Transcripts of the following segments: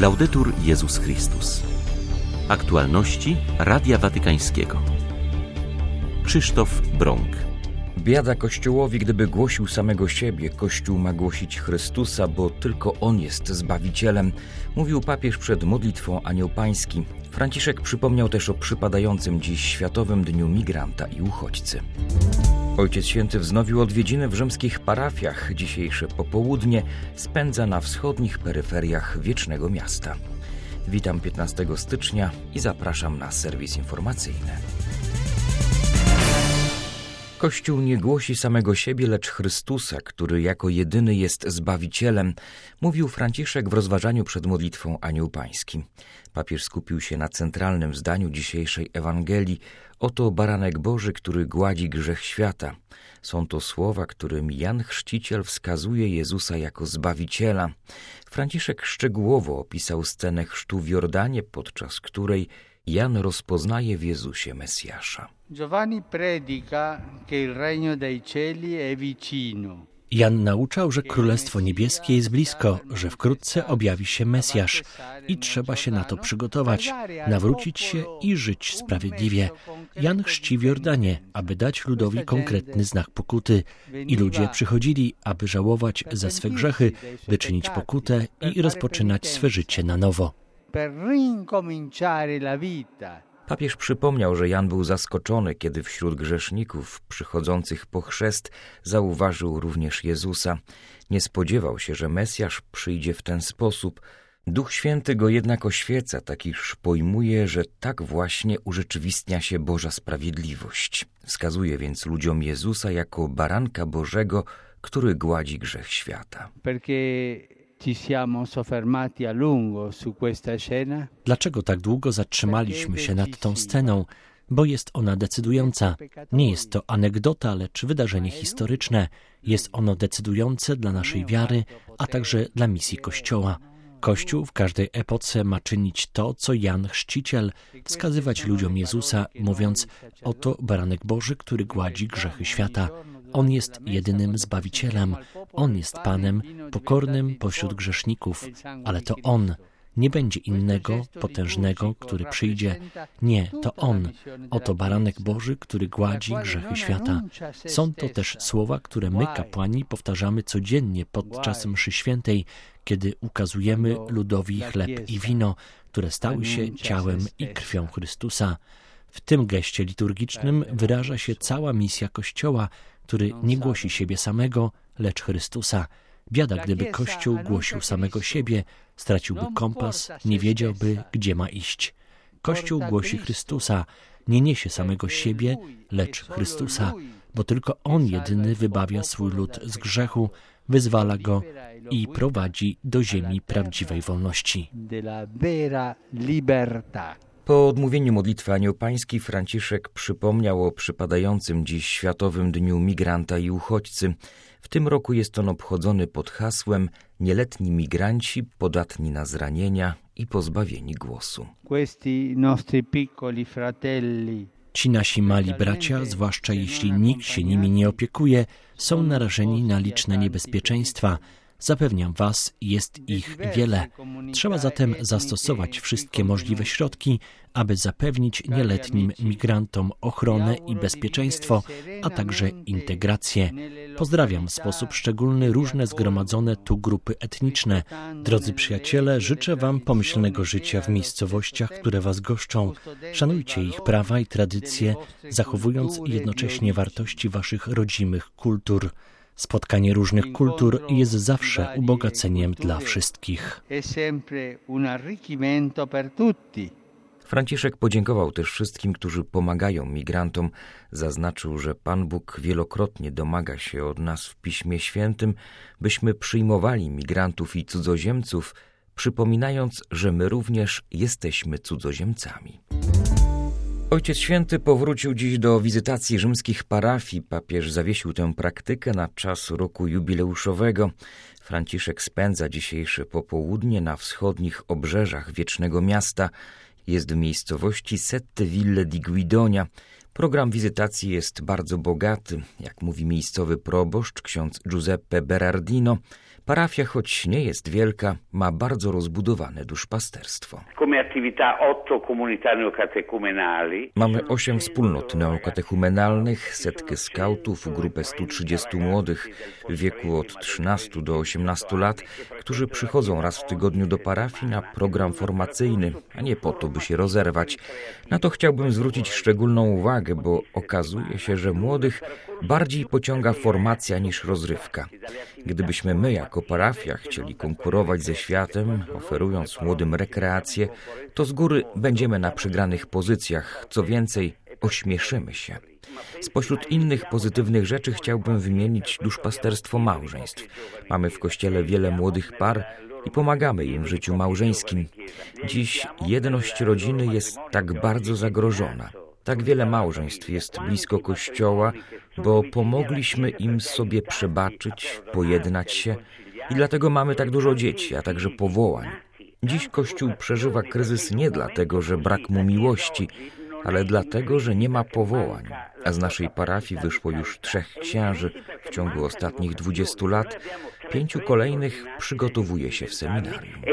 Laudetur Jezus Chrystus. Aktualności Radia Watykańskiego. Krzysztof Brąk. Biada Kościołowi, gdyby głosił samego siebie. Kościół ma głosić Chrystusa, bo tylko On jest Zbawicielem, mówił papież przed modlitwą Anioł Pański. Franciszek przypomniał też o przypadającym dziś Światowym Dniu Migranta i Uchodźcy. Ojciec Święty wznowił odwiedziny w rzymskich parafiach. Dzisiejsze popołudnie spędza na wschodnich peryferiach Wiecznego Miasta. Witam 15 stycznia i zapraszam na serwis informacyjny. Kościół nie głosi samego siebie, lecz Chrystusa, który jako jedyny jest Zbawicielem, mówił Franciszek w rozważaniu przed modlitwą Anioł Pański. Papież skupił się na centralnym zdaniu dzisiejszej Ewangelii. Oto baranek Boży, który gładzi grzech świata. Są to słowa, którymi Jan Chrzciciel wskazuje Jezusa jako Zbawiciela. Franciszek szczegółowo opisał scenę chrztu w Jordanie, podczas której Jan rozpoznaje w Jezusie Mesjasza. Giovanni predica che il regno dei cieli è vicino. Jan nauczał, że Królestwo Niebieskie jest blisko, że wkrótce objawi się Mesjasz i trzeba się na to przygotować, nawrócić się i żyć sprawiedliwie. Jan chrzci w Jordanie, aby dać ludowi konkretny znak pokuty i ludzie przychodzili, aby żałować za swe grzechy, by czynić pokutę i rozpoczynać swe życie na nowo. Papież przypomniał, że Jan był zaskoczony, kiedy wśród grzeszników przychodzących po chrzest zauważył również Jezusa. Nie spodziewał się, że Mesjasz przyjdzie w ten sposób. Duch Święty go jednak oświeca, tak iż pojmuje, że tak właśnie urzeczywistnia się Boża sprawiedliwość. Wskazuje więc ludziom Jezusa jako baranka Bożego, który gładzi grzech świata. Dlaczego tak długo zatrzymaliśmy się nad tą sceną? Bo jest ona decydująca. Nie jest to anegdota, lecz wydarzenie historyczne. Jest ono decydujące dla naszej wiary, a także dla misji Kościoła. Kościół w każdej epoce ma czynić to, co Jan Chrzciciel, wskazywać ludziom Jezusa, mówiąc: oto baranek Boży, który gładzi grzechy świata. On jest jedynym Zbawicielem. On jest Panem, pokornym pośród grzeszników. Ale to On. Nie będzie innego, potężnego, który przyjdzie. Nie, to On. Oto baranek Boży, który gładzi grzechy świata. Są to też słowa, które my, kapłani, powtarzamy codziennie podczas mszy świętej, kiedy ukazujemy ludowi chleb i wino, które stały się ciałem i krwią Chrystusa. W tym geście liturgicznym wyraża się cała misja Kościoła, który nie głosi siebie samego, lecz Chrystusa. Biada, gdyby Kościół głosił samego siebie, straciłby kompas, nie wiedziałby, gdzie ma iść. Kościół głosi Chrystusa, nie niesie samego siebie, lecz Chrystusa, bo tylko On jedyny wybawia swój lud z grzechu, wyzwala go i prowadzi do ziemi prawdziwej wolności. Po odmówieniu modlitwy Anioł Pański Franciszek przypomniał o przypadającym dziś Światowym Dniu Migranta i Uchodźcy. W tym roku jest on obchodzony pod hasłem nieletni migranci podatni na zranienia i pozbawieni głosu. Ci nasi mali bracia, zwłaszcza jeśli nikt się nimi nie opiekuje, są narażeni na liczne niebezpieczeństwa. Zapewniam Was, jest ich wiele. Trzeba zatem zastosować wszystkie możliwe środki, aby zapewnić nieletnim migrantom ochronę i bezpieczeństwo, a także integrację. Pozdrawiam w sposób szczególny różne zgromadzone tu grupy etniczne. Drodzy przyjaciele, życzę Wam pomyślnego życia w miejscowościach, które Was goszczą. Szanujcie ich prawa i tradycje, zachowując jednocześnie wartości Waszych rodzimych kultur. Spotkanie różnych kultur jest zawsze ubogaceniem dla wszystkich. Franciszek podziękował też wszystkim, którzy pomagają migrantom. Zaznaczył, że Pan Bóg wielokrotnie domaga się od nas w Piśmie Świętym, byśmy przyjmowali migrantów i cudzoziemców, przypominając, że my również jesteśmy cudzoziemcami. Ojciec Święty powrócił dziś do wizytacji rzymskich parafii. Papież zawiesił tę praktykę na czas roku jubileuszowego. Franciszek spędza dzisiejsze popołudnie na wschodnich obrzeżach Wiecznego Miasta. Jest w miejscowości Sette Ville di Guidonia. Program wizytacji jest bardzo bogaty. Jak mówi miejscowy proboszcz, ksiądz Giuseppe Berardino, Parafia, choć nie jest wielka, ma bardzo rozbudowane duszpasterstwo. Mamy 8 wspólnot neokatechumenalnych, setkę skautów, grupę 130 młodych w wieku od 13 do 18 lat, którzy przychodzą raz w tygodniu do parafii na program formacyjny, a nie po to, by się rozerwać. Na to chciałbym zwrócić szczególną uwagę, bo okazuje się, że młodych bardziej pociąga formacja niż rozrywka. Gdybyśmy my jako parafia chcieli konkurować ze światem, oferując młodym rekreację, to z góry będziemy na przegranych pozycjach. Co więcej, ośmieszymy się. Spośród innych pozytywnych rzeczy chciałbym wymienić duszpasterstwo małżeństw. Mamy w Kościele wiele młodych par i pomagamy im w życiu małżeńskim. Dziś jedność rodziny jest tak bardzo zagrożona. Tak wiele małżeństw jest blisko Kościoła, bo pomogliśmy im sobie przebaczyć, pojednać się i dlatego mamy tak dużo dzieci, a także powołań. Dziś Kościół przeżywa kryzys nie dlatego, że brak mu miłości, ale dlatego, że nie ma powołań. A z naszej parafii wyszło już 3 księży w ciągu ostatnich 20 lat. 5 kolejnych przygotowuje się w seminarium.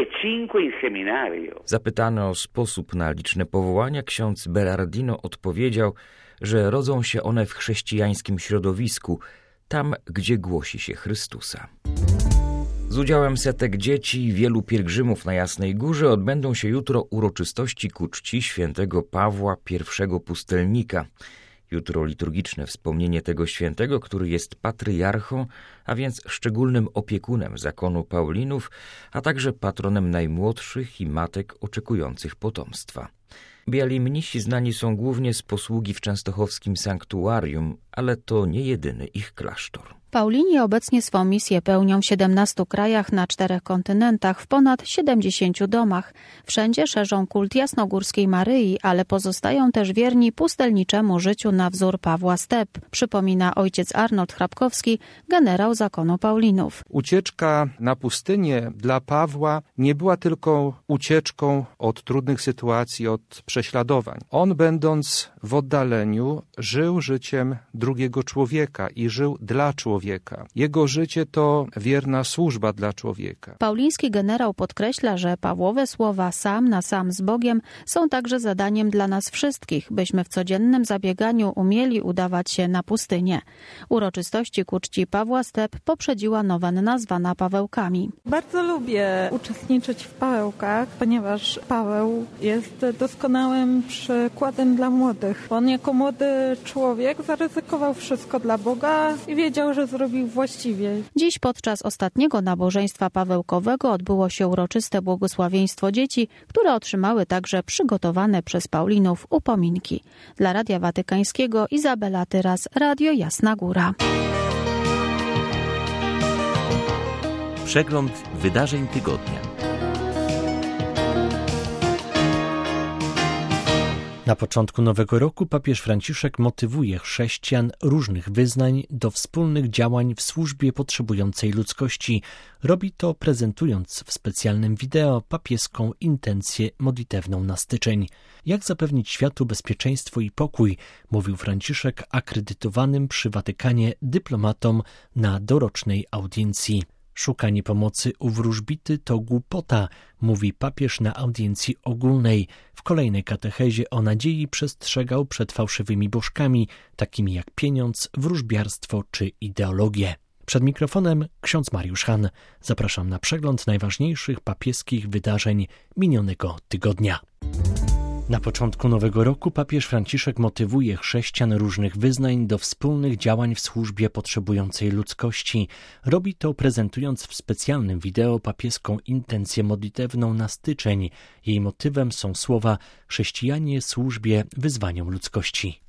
Zapytany o sposób na liczne powołania, ksiądz Berardino odpowiedział, że rodzą się one w chrześcijańskim środowisku, tam, gdzie głosi się Chrystusa. Z udziałem setek dzieci i wielu pielgrzymów na Jasnej Górze odbędą się jutro uroczystości ku czci świętego Pawła I Pustelnika. Jutro liturgiczne wspomnienie tego świętego, który jest patriarchą, a więc szczególnym opiekunem zakonu Paulinów, a także patronem najmłodszych i matek oczekujących potomstwa. Biali mnisi znani są głównie z posługi w częstochowskim sanktuarium, ale to nie jedyny ich klasztor. Paulini obecnie swą misję pełnią w 17 krajach na 4 kontynentach, w ponad 70 domach. Wszędzie szerzą kult jasnogórskiej Maryi, ale pozostają też wierni pustelniczemu życiu na wzór Pawła Step, przypomina ojciec Arnold Hrabkowski, generał zakonu Paulinów. Ucieczka na pustynię dla Pawła nie była tylko ucieczką od trudnych sytuacji, od prześladowań. On, będąc w oddaleniu, żył życiem drugiego człowieka i żył dla człowieka. Jego życie to wierna służba dla człowieka. Pauliński generał podkreśla, że Pawłowe słowa sam na sam z Bogiem są także zadaniem dla nas wszystkich, byśmy w codziennym zabieganiu umieli udawać się na pustynię. Uroczystości ku czci Pawła Step poprzedziła nowenna zwana Pawełkami. Bardzo lubię uczestniczyć w Pawełkach, ponieważ Paweł jest doskonałym przykładem dla młodych. On jako młody człowiek zaryzykował wszystko dla Boga i wiedział, że zrobił właściwie. Dziś podczas ostatniego nabożeństwa pawełkowego odbyło się uroczyste błogosławieństwo dzieci, które otrzymały także przygotowane przez Paulinów upominki. Dla Radia Watykańskiego Izabela Tyras, Radio Jasna Góra. Przegląd wydarzeń tygodnia. Na początku nowego roku papież Franciszek motywuje chrześcijan różnych wyznań do wspólnych działań w służbie potrzebującej ludzkości. Robi to prezentując w specjalnym wideo papieską intencję modlitewną na styczeń. Jak zapewnić światu bezpieczeństwo i pokój, mówił Franciszek akredytowanym przy Watykanie dyplomatom na dorocznej audiencji. Szukanie pomocy u wróżbity to głupota, mówi papież na audiencji ogólnej. W kolejnej katechezie o nadziei przestrzegał przed fałszywymi bożkami, takimi jak pieniądz, wróżbiarstwo czy ideologię. Przed mikrofonem ksiądz Mariusz Han. Zapraszam na przegląd najważniejszych papieskich wydarzeń minionego tygodnia. Na początku nowego roku papież Franciszek motywuje chrześcijan różnych wyznań do wspólnych działań w służbie potrzebującej ludzkości. Robi to prezentując w specjalnym wideo papieską intencję modlitewną na styczeń. Jej motywem są słowa „Chrześcijanie służbie wyzwaniom ludzkości”.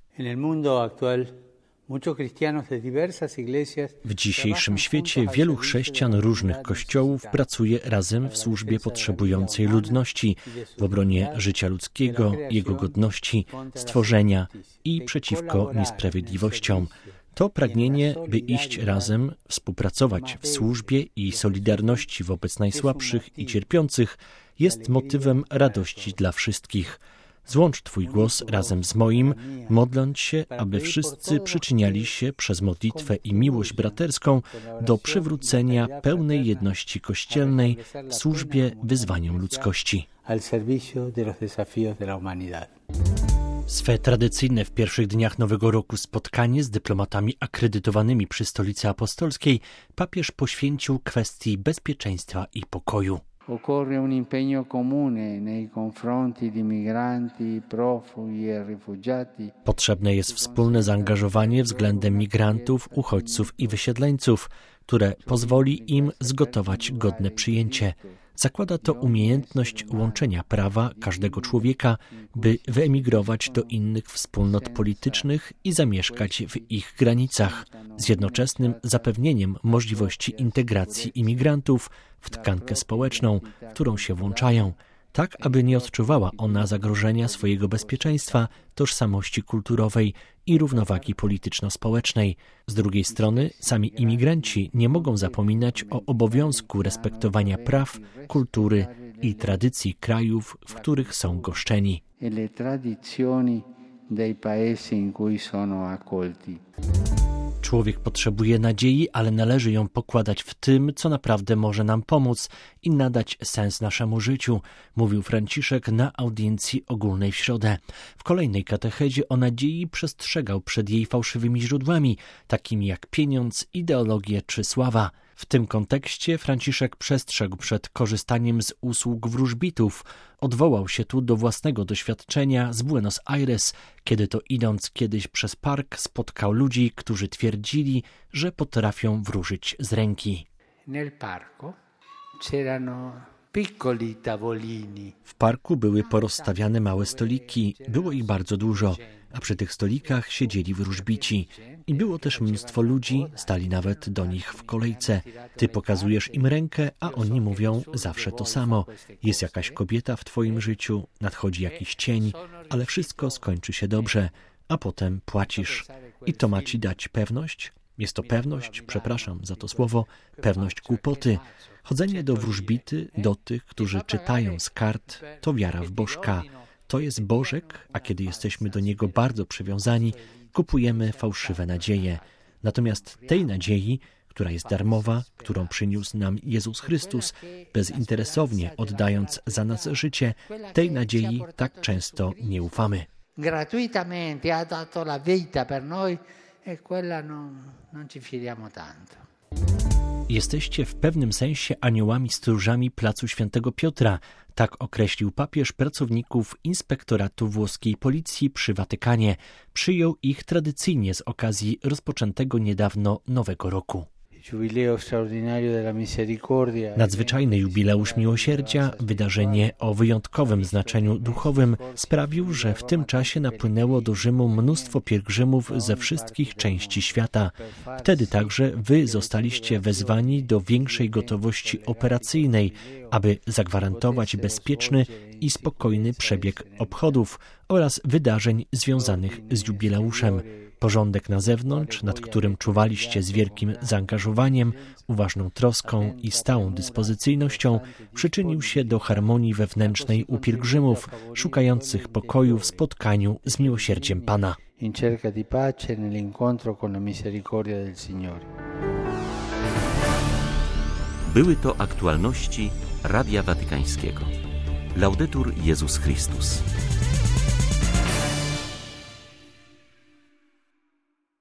W dzisiejszym świecie wielu chrześcijan różnych kościołów pracuje razem w służbie potrzebującej ludności, w obronie życia ludzkiego, jego godności, stworzenia i przeciwko niesprawiedliwościom. To pragnienie, by iść razem, współpracować w służbie i solidarności wobec najsłabszych i cierpiących, jest motywem radości dla wszystkich. Złącz Twój głos razem z moim, modląc się, aby wszyscy przyczyniali się przez modlitwę i miłość braterską do przywrócenia pełnej jedności kościelnej w służbie wyzwaniom ludzkości. Swe tradycyjne w pierwszych dniach Nowego Roku spotkanie z dyplomatami akredytowanymi przy Stolicy Apostolskiej papież poświęcił kwestii bezpieczeństwa i pokoju. Occorre un impegno comune nei confronti di migranti, profughi e rifugiati. Potrzebne jest wspólne zaangażowanie względem migrantów, uchodźców i wysiedleńców, które pozwoli im zgotować godne przyjęcie. Zakłada to umiejętność łączenia prawa każdego człowieka, by wyemigrować do innych wspólnot politycznych i zamieszkać w ich granicach, z jednoczesnym zapewnieniem możliwości integracji imigrantów w tkankę społeczną, w którą się włączają, tak aby nie odczuwała ona zagrożenia swojego bezpieczeństwa, tożsamości kulturowej i równowagi polityczno-społecznej. Z drugiej strony sami imigranci nie mogą zapominać o obowiązku respektowania praw, kultury i tradycji krajów, w których są goszczeni. Człowiek potrzebuje nadziei, ale należy ją pokładać w tym, co naprawdę może nam pomóc i nadać sens naszemu życiu, mówił Franciszek na audiencji ogólnej w środę. W kolejnej katechezie o nadziei przestrzegał przed jej fałszywymi źródłami, takimi jak pieniądz, ideologie czy sława. W tym kontekście Franciszek przestrzegł przed korzystaniem z usług wróżbitów. Odwołał się tu do własnego doświadczenia z Buenos Aires, kiedy to idąc kiedyś przez park spotkał ludzi, którzy twierdzili, że potrafią wróżyć z ręki. W parku były porozstawiane małe stoliki, było ich bardzo dużo, a przy tych stolikach siedzieli wróżbici. I było też mnóstwo ludzi, stali nawet do nich w kolejce. Ty pokazujesz im rękę, a oni mówią zawsze to samo. Jest jakaś kobieta w twoim życiu, nadchodzi jakiś cień, ale wszystko skończy się dobrze, a potem płacisz. I to ma ci dać pewność? Jest to pewność, przepraszam za to słowo, pewność głupoty. Chodzenie do wróżbity, do tych, którzy czytają z kart, to wiara w Bożka. To jest Bożek, a kiedy jesteśmy do Niego bardzo przywiązani, kupujemy fałszywe nadzieje. Natomiast tej nadziei, która jest darmowa, którą przyniósł nam Jezus Chrystus, bezinteresownie oddając za nas życie, tej nadziei tak często nie ufamy. Gratuitamente ha dato la vita per noi e quella non ci fidiamo tanto. Jesteście w pewnym sensie aniołami stróżami placu Świętego Piotra, tak określił papież pracowników Inspektoratu Włoskiej Policji przy Watykanie. Przyjął ich tradycyjnie z okazji rozpoczętego niedawno Nowego Roku. Nadzwyczajny jubileusz miłosierdzia, wydarzenie o wyjątkowym znaczeniu duchowym, sprawił, że w tym czasie napłynęło do Rzymu mnóstwo pielgrzymów ze wszystkich części świata. Wtedy także wy zostaliście wezwani do większej gotowości operacyjnej, aby zagwarantować bezpieczny i spokojny przebieg obchodów oraz wydarzeń związanych z jubileuszem. Porządek na zewnątrz, nad którym czuwaliście z wielkim zaangażowaniem, uważną troską i stałą dyspozycyjnością, przyczynił się do harmonii wewnętrznej u pielgrzymów, szukających pokoju w spotkaniu z miłosierdziem Pana. Były to aktualności Radia Watykańskiego. Laudetur Jezus Chrystus.